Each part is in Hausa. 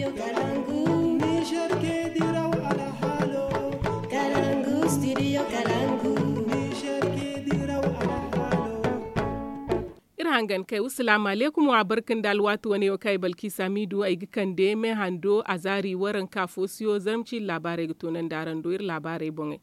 studio Kalangu. Niger ke diraw ala halo. Kalangu studio Kalangu. Niger ke diraw ala halo. Irhangan kai assalamu alaikum wa barkan da alwatu wani kai balki samidu ai gikan de me hando azari waran kafosiyo zamci labarai gutonan daran doyir labarai bonge.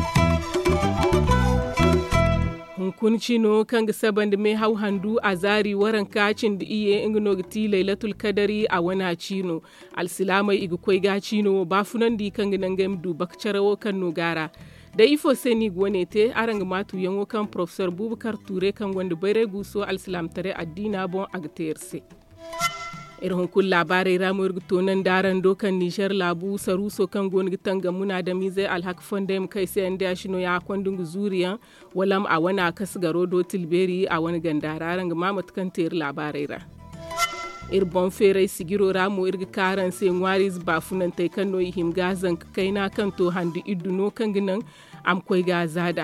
Hunkunci no kan ga saban da mai hau handu a zari waran kacin da iye ingino gati lailatul kadari a wana cino alsilamai igu koi ga cino ba funan di kan ginan gam du bakcarawo kan nogara da ifo seni gwane te arang matu yango kan professor Bubakar Ture kan wanda bare guso alsilam tare addina bon agterse irin kun labarai ramuwar tonan daren dokan nishar labu saruso kan goni tanga muna da mizai alhak fondem kai sai inda shino ya kwandun zuriya walam a wana kasgaro do tilberi a wani gandararan ga mamat kan ter labarai ra irbon ferai sigiro ramu irga karan sai ngwaris bafunan tai kan no him gazan kaina kan to handi iduno kan ginan am koi gazada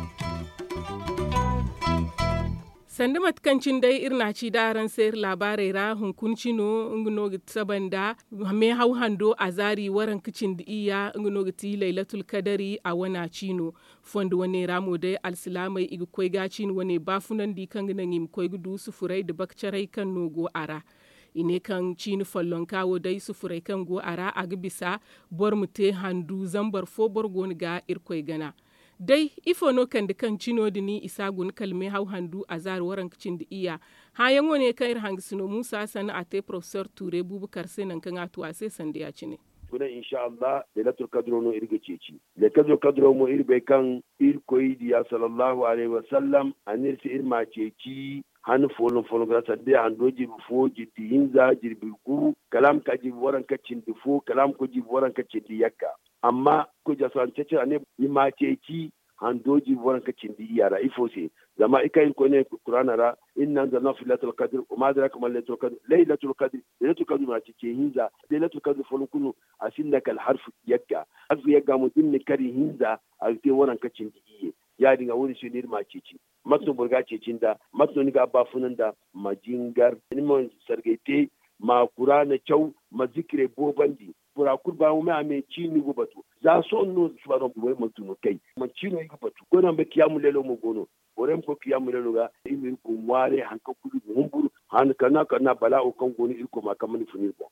sanda matkancin dai irna ci daran sayar labarai ra hunkunci no ngno sabanda me hau hando azari waran kicin da iya ngno gati lailatul kadari a wana cino fondo wane ramo dai alsilamai igu koi gacin wane bafunan di kan ginan im koi gudu sufurai da bakcarai kan nogo ara ine kan cini fallon kawo dai sufurai kan go ara a bisa bor mute handu zambar fo borgo ga irkoi gana dai ifo no kan da kan cino da ni isa gun kalme hau handu a zar waran kicin da iya hayan wone kan ir hangisino Musa sana ate professor Ture Bubakar senan kan atuwa sai sanda ya cine kuna insha Allah lailatul qadr no irge ceci lailatul qadr mo irbe kan ir koyidi ya sallallahu alaihi wasallam anir si irma ceci han folon ga sadde an doji fo jiddi hinza jirbi guru kalam ka jibi waran kacin di fo kalam ko jibi waran kacin di yakka amma ko jasan cece ne ima ceci han doji waran kacin di yara ifose zama ikayin ko ne qur'ana ra inna anzalna fi lailatul qadr wa ma adraka ma lailatul qadr lailatul qadr ma cece hinza lailatul qadr folon kunu asinda kal harfu yakka harfu yakka mutum ne kari hinza a te waran kacin di ya dinga wuri shi ne ma ceci matno burga cecin da matno ni ga bafunan da majingar ni mon sargaite ma qur'ana chau ma zikre bobandi pura kurba mu ma me chini go batu za so no subhanahu wa ta'ala mutuno kai ma chino yi batu ko nan be kiyamu lelo mo gono orem ko kiyamu lelo ga imi ko ware hanka kudu humburu han kana bala'o kan goni irko ma kamani funir ba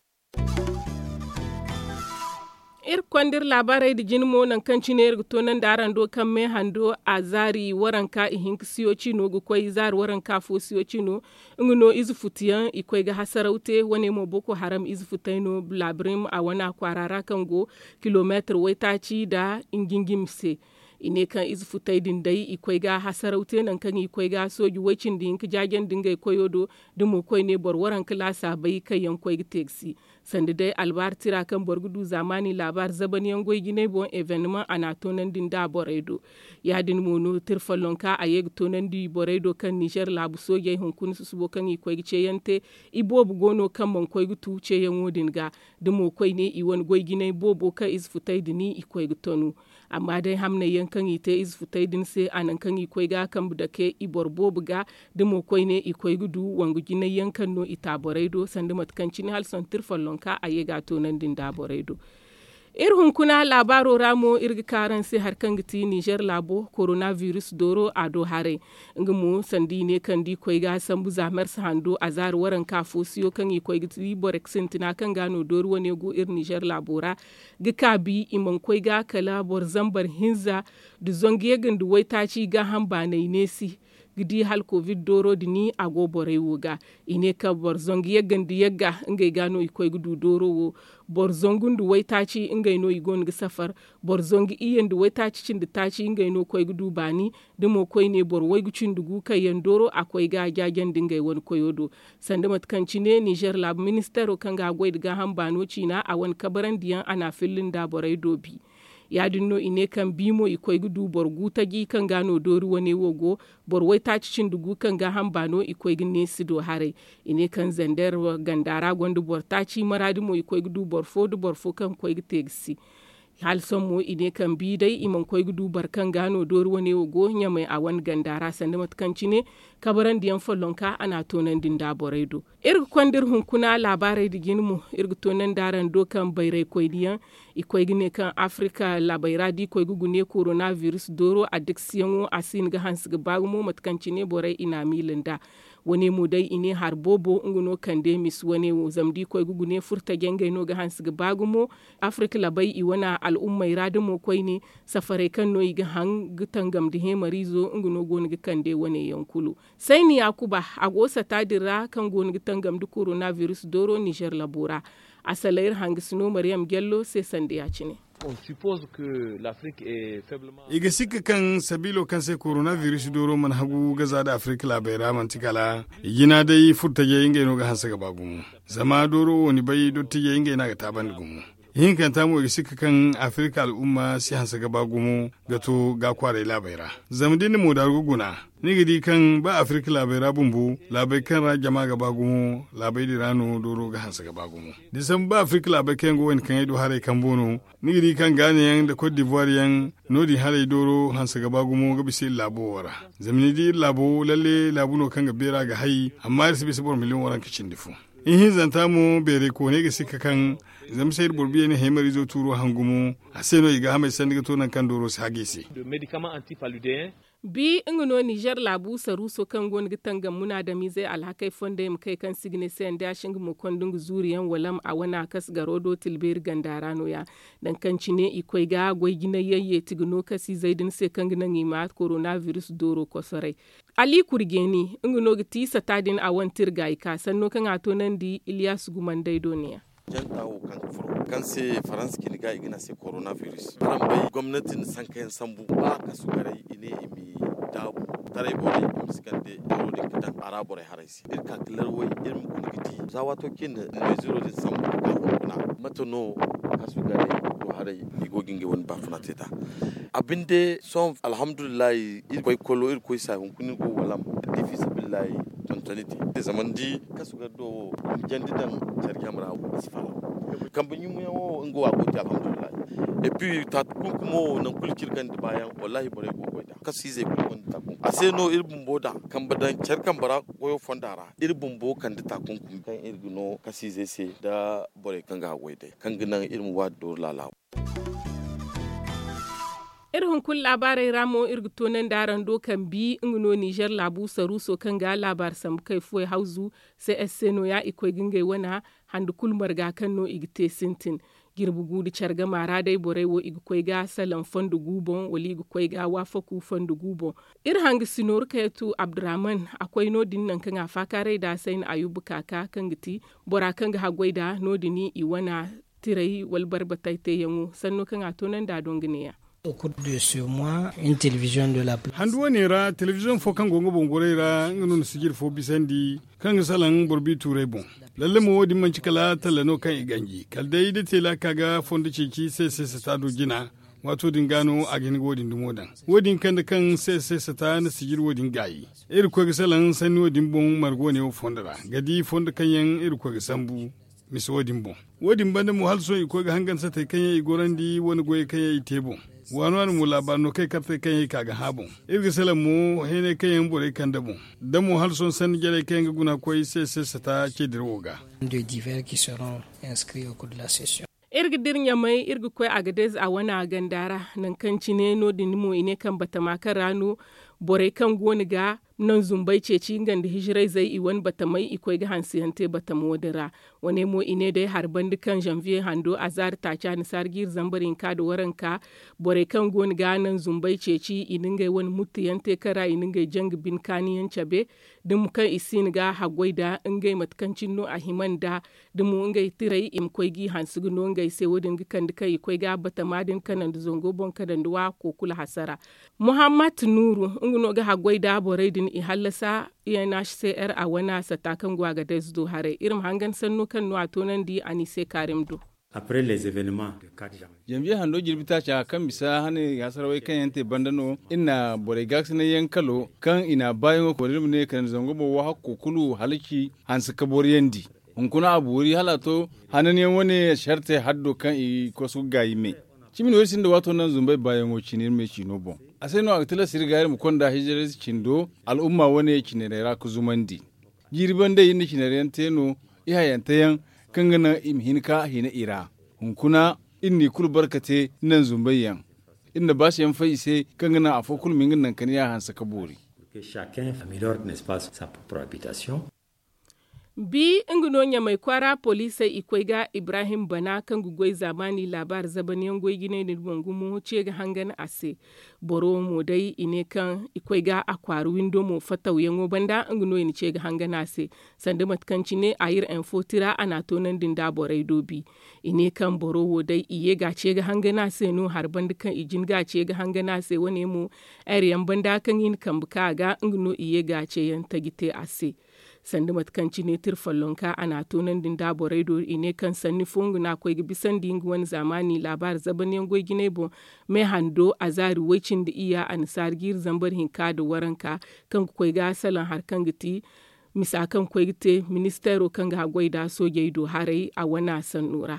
kwandir labarai da jinmo nan kan cinayar to nan da aran do kan me hando a zari waranka ihin siyo cino go koi zar waranka fo siyo cino ngno izfutiyan ikoi ga hasaraute wane mo boko haram izfutaino blabrim a wana kwarara kan go kilometer waitaci da ingingimse ine kan izfutai din dai ikoi ga hasaraute nan kan ikoi ga soji wacin din ki jagen dinga koyodo dumo koi ne borwaran klasa bai kai yankoi taxi sanda dai albar tira kan borgudu zamani labar zabaniyan goy gine bon evenement ana tonan din da boredo ya din mono tirfallon ka a yeg tonan di boredo kan Niger labu soje hunkun subo kan ikoi ce yante ibobu gono kan man koi gutu ce yan wodin ga dumo koi ne i won goy gine bobo ka izfutai dini ikoi gutonu amma dai hamna yankan ite izfutai din se anan kan ikoi ga kan da ke ibor bobu ga dumo koi ne ikoi gudu wangu gine yankan no ita boredo sanda matkanci ne halson tirfallon ka a yega tonan din da boredo irhun kuna labaro ramo irgi karan sai harkan giti Niger labo coronavirus doro ado hare ngumu sandi ne kan di koi ga sambu zamar hando azar waran kafo siyo kan yi koi giti borexin tina kan gano doro wane go ir Niger labora gika bi iman koi ga kala bor zambar hinza du zongiye gandu waitaci ga hamba nei nesi gidi hal covid doro dini ago bore wuga ine ka borzongi yegandi yegga ngay gano ikoy gudu doro wo borzongundu waitaci ingay no igon gi safar borzongi iyendu waitaci cindi taci ingay no koy gudu bani dimo koy ne bor waygu cindugu kay doro akoy ga jagen dingay won koyodo sandamat kancine Niger lab ministero kanga goyd ga hambano cina a won kabaran diyan ana fillin da boray dobi yadinno ine kan bimo ikoy gudu bor gutagi kan gano doru wane wogo bor wai ta cicin dugu kan ga hambano ikoy gne sido hare ine kan zender gandara gondu bor ta ci maradi mo ikoy gudu bor fo kan koy tegsi hal mo ine kan bi dai iman koy gudu barkan gano dor wone go nya mai awan gandara sanda matkanci ne kabaran diyan follonka ana tonan din da boredo kwandir hunkuna labarai digin mu tonan daran dokan bayrai koy diyan ikoy gine kan Afrika labaira di koy gugune coronavirus doro addiction asin ga hans ga bagumo matkanci ne borai ina milinda wani mu dai ine har bobo nguno kande mis wani zamdi koy gugune furta genge no ga hans ga bagumo Afrika labai i wana al'ummai radimo koy ne safare kan no iga hang gutangam de he marizo nguno gon ga kande wani yankulu sai ni yakuba agosa tadira kan gon gutangam du coronavirus doro Niger labora asalair hangisno Maryam Gello sai sande ya cine. On suppose que l'Afrique est faiblement. Iga sikka kan sabilo kan sai coronavirus doro man hagu gaza da Afrika labaira man tikala yina dai furtaje inga no ga hansa ga bagumu zama doro woni bai dottije inga ina ga taban gumu yin kan tamu iga sikka kan Afrika al'umma si hansa ga bagumu gato ga kware labaira zamdin mu da guguna nigidi kan ba Afrika labaira bumbu labai kan ra jama ga bagumu labai dirano doro ga hansa ga bagumu disan ba Afrika labai kan go wen kan ido hare kan bono nigidi kan gane yan da Cote d'Ivoire yan nodi hare doro hansa ga bagumu ga bisi labo wara zamni di labo lalle labuno kan ga bera ga hai amma irsi bisi bor miliyon waran kicin difu in hin zanta mu bere ko ne ga sika kan zam sayar burbiye ne hemari zo turo hangumu aseno iga hamai sandiga tonan kan doro sa hagese de médicaments anti-paludéens bi ingino Niger labu saruso kan gon gitanga muna da mize alhakai fonde mu kai kan signe sen da shingu mu kondung zuriyan walam a wana kas garodo tilber gandarano ya dan kan cine ikoi ga goy gina yayye tigno kasi zaidin se kan gina ngima coronavirus doro kosore ali kurgeni ingino giti satadin a wantir gai ka sanno kan ato nan di Ilyas Gumandai doniya jantawo kan furo kan se France kin ga igina se coronavirus ran bai gwamnatin san kayan sambu ba ka su garai ine imi dabu tare bore miskande daro din kitan arabore haraisi irka kilar wai irin kun gidi zawato kin ne zero din sambu ka kuna matono ka su garai to harai igogin ge won ba funa teta abinde son alhamdulillah ir koy kolo ir koy sa kun ko walam difisa billahi tontoniti zaman di ka su gado jandidan jargamra sifala kambanyi mu yawo ngo agoti alhamdulillah et puis ta kunkumo nan kulkir kan da bayan wallahi bare gogo da kasi zai kulkun ta kun aseno irbun boda kan badan charkan bara goyo fondara irbun bo kan da ta kunkum kan irguno kasi zai se da bare kan ga goide kan ginan irmu wa do lala irin kun labarai ramo irgito nan daren dokan bi ingino Niger labu saruso kan ga labar sam kai fuwe hauzu sai esseno ya ikoi gingai wana handu kulmar ga kan no igite sintin girbu gudu charga mara dai borai wo igkoi ga salan fondu gubon wali igkoi ga wafaku fondu gubon hangi sinor kayatu Abdurrahman akwai nodin nan kan afakare da sain ayubu kaka kan giti bora kan ga hagwaida nodini iwana tirai walbar bataite yangu sanno kan atonan da dongineya Au cours de ce mois, une télévision de la place. Handuwa ne ra télévision fo kan gongo bongore ra ngano sigir fo bisandi kan salan borbi turai bon. Lalle mo wodi man cikala talano kan iganji. Kaldai da tela kaga fondo ciki sai stado gina. Wato dingano a gini wodin dumodan. Wodin kan da kan sai sata na sigir wodin gayi. Iri ko salan sani wodin bon margo ne fondara. Gadi fondo kan yan iri ko sambu. Miss wodin bon. Wodin banda mu halso iko ga hangan sa tai kan yi gorandi wani goye kan yi tebo. Wani mu labarno kai karta kan yi kaga habon irga salam mu hene kan yan bore kan dabo da mu har son san jere kan guna koi sai ta ke dirwoga de divers qui seront inscrits au cours de la session irga dirnya mai irga koi agadez a wana gandara nan kan cine no dinimo ine kan bata makar rano bore kan goni ga nan zumbai ceci ganda hijirai zai iwan bata mai ikoi ga hansiyante bata modira wane mo ine dai harban dukan janvier hando azar ta ca nisar gir zambarin ka da waranka bore kan goni ga nan zumbai ceci iningai wani mutiyante kara iningai jang bin kaniyan cabe dum kan isin ga hagwaida ingai matkancin no a himanda dum ingai tirai im koi gi hansugu no ingai sai wodin gikan duka ikoi ga bata madin kanan da zongo bon kadan duwa ko kula hasara Muhammad Nuru nguno ga hagwaida bore din i hallasa yana CR a wana satakan gwaga da zudo hare irin hangan sannu kan nuwa tonan di anise karim do après les événements de 4 janvier jambiya hando jirbita cha kan bisa hane ya sarawai kan yante bandano ina bore gax na yankalo kan ina bayan ko ne kan zango bo wa hakku kulu haliki hansu kabor yandi hunkuna aburi halato hanan yan wani sharte haddo kan i ko su gayi me cimin wersin da wato nan zumbai bayan o cinir me cino bon asai no agtila sirgayar mu konda hijiris cindo al'umma wane cinere ku zumandi jirban da yin cinere teno ihayan tayan kangana imhinka hina ira hunkuna inni kul barkate nan zumbayyan inda ba shi yan faise kangana afokul mingin nan kaniya hansa kabori que chacun améliore n'est-ce pas sa propre habitation. Bi ingunonya mai kwara polisa ikwaiga Ibrahim Bana kan gugoi zamani labar zabaniyan goi gine da bangumu ce ga hangan ase boro mo dai ine kan ikwaiga akwaru windo mo fatau yango banda inguno ni ce ga hangan ase sanda matkanci ne ayir enfotira ana tonan din da borai dobi ine kan boro wo dai iye ga ce ga hangan ase no har bandukan ijin ga ce ga hangan ase wane mu ariyan banda kan yin kan buka ga inguno iye ga ce yan tagite ase sanda matkanci ne tirfallonka ana tonan din dabo raido ine kan sanni fungu na kwai bisan din wani zamani labar zabanen goy gine bo me hando azari wacin da iya ansar gir zambar hinka da waranka kan kwai ga salan harkan giti misakan kwai gite ministero kan ga goy da soje do harai a wana san nura.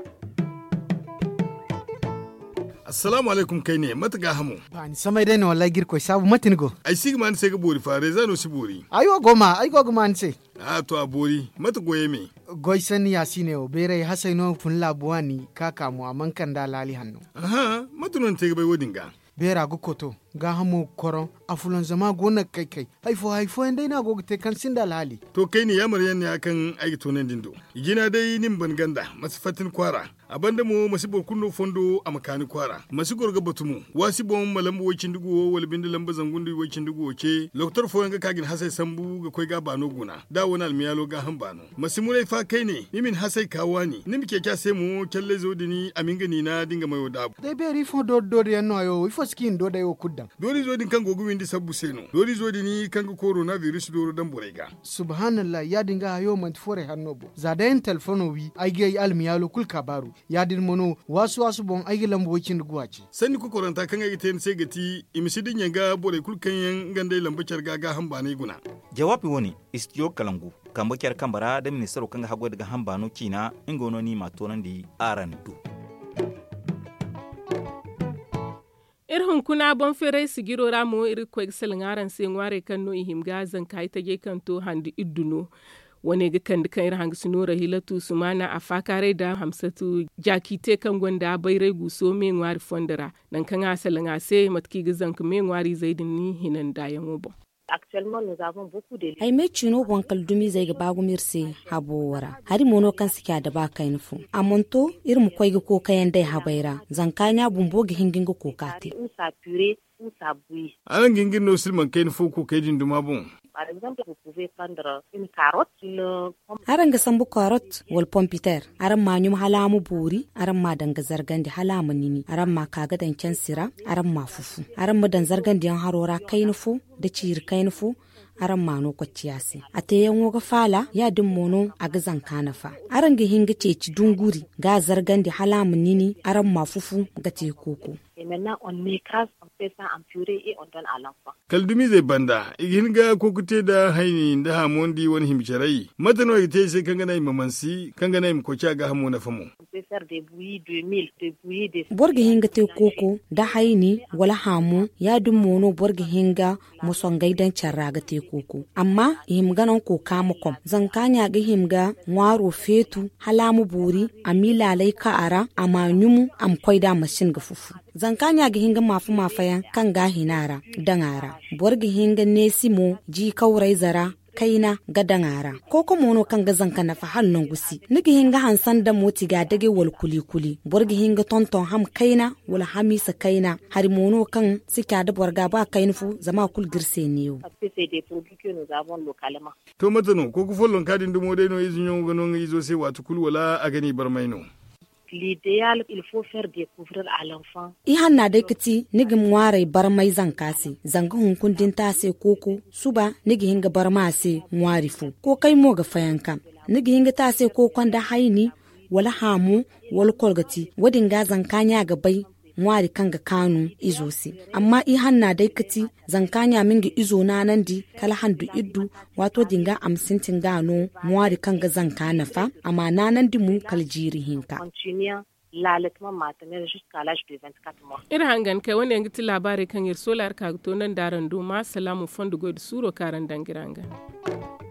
Assalamu alaikum kai ne mataga hamu. Ba ni samai dai ne wallahi girko sabu matin go. Ai sigi man sai ga bori fare zano si bori. Ayo goma, ai go man sai. To a bori mata goye me. Goy sani yasine o bere hasaino fun labuwani kaka mu aman kan da lali hannu. Aha, matunan te ga bai wodinga. Bera go koto ga hamu koron afulan zama gona kai haifo indai na go te kan sinda lali. To kai ne yamar yan ne akan aiki tonen dindo. Igina dai nin ban ganda masafatin kwara. Abanda mu masibor kunno fondo a makani kwara masigor ga batumu wasibon malambu wacin dugo wal bindi lamba zangundu wacin dugo ke doktor fo nga kagin hasai sambu ga koi ga bano guna da wona almiyalo ga hambano masimure fa kai ne nimin hasai kawani nimi ke kya sai mu kelle zodini aminga ni na dinga mayo dabu dai beri fo do yanno ayo ifo skin do da yo kuddan dori zodin kan gogu windi sabbu seno dori zodini kan go coronavirus do dan borega subhanallah ya dinga ayo man fore hannobo zadayen telefono wi aige almiyalo kul kabaru yadin mono wasu bon aigi lambokin duguwaci sani ku koranta kan aigi ten sai gati imisidin yanga bore kulkan yan gande lambacar gaga hamba ne guna jawabi woni istiyo kalangu kambakiyar kambara da ministero kan hago daga hambano kina ingono ni matonan di arandu irhun kuna bon fere sigiro ramo iri kweg selingaran se ngware kanno ihimga zan kai tage kanto handi idduno wani ga kan dukan irin hangi sunura hilatu sumana a fakare da hamsatu jakite kan gwanda bairai guso me ngwari fondara nan kan asalin ase matki gizan ku me ngwari zaidin ni hinan da yan obo ai me chino bon kaldumi zai ga bagu mirse habo wara hari mono kan sika da ba kai nufu amonto irin koi ga ko kayan dai habaira zankanya bumbo ga hingin ga kokate anan gingin no silman kai nufu ko kai din duma bon par exemple vous pouvez prendre une carotte aran ga sambu carotte wal pompiter aran ma nyum halamu buri aran ma danga zargandi halamu nini aran ma kaga dan sira aran ma fufu aran ma dan zargandi yan harora kainufu da cir kainufu aran ma no kwaciyasi ate yan woga fala ya din mono a gazan kanafa aran ga hinga ceci dunguri ga zargandi halamu nini aran ma fufu ga te koko et maintenant on écrase, on fait ça en purée et on donne à l'enfant. Kaldumi zai banda igin ga kokute da haini da hamondi wani himcharai matano ite sai kanga nai mamansi kanga nai mkocha ga hamo na famo. On peut faire des bouillies de mil, des bouillies de borge hinga te koko da haini wala hamu ya dum mono borge hinga musongai dan charraga te koko amma himga non ko kamukom zankanya ga himga ngwaro fetu halamu buri amila lai ka ara amanyumu am koida mashin ga fufu zankanya ga hinga mafu mafayan kan ga hinara dangara borge hinga nesimo ji kaurai zara kaina ga dangara ko mono kan ga zanka na fa hannun gusi nigi hinga hansan da moti ga dage wal kuli borge hinga tonton ham kaina wala hamisa kaina hari mono kan sika da borga ba kainfu zama kul girse niyo c'est des produits que nous avons localement to matano ko ku follon kadin dumo dai no izinyo ganon izo sai watu kul wala a gani barmaino. L'idéal, il faut faire découvrir à l'enfant. Ihanna dai kiti nigi ngware barmai zankasi zanga hunkundin ta se koko suba nigi hinga barma se ngwari fu ko kai mo ga fayanka nigi hinga ta se kokon da haini wala hamu wala kolgati wadin ga zankanya ga bai ngwari kanga kanu izosi amma ihanna dai kiti zankanya mingi izo na nan di kala handu iddu wato dinga amsintin gano ngwari kanga zankana fa amma na nan di mu kaljiri hinka. l'allaitement maternel jusqu'à l'âge de 24 mois. Ira hangan kai wanda yangi labari kan yir solar ka to nan daran do ma salamu fondu god suro karan dangiranga.